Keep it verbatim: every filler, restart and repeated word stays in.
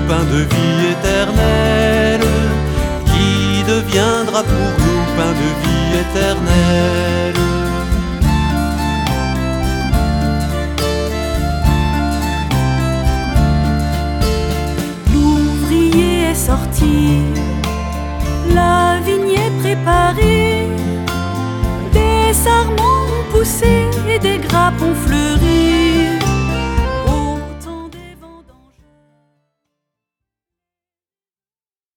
pain de vie éternel, qui deviendra pour nous pain de vie éternel. L'ouvrier est sorti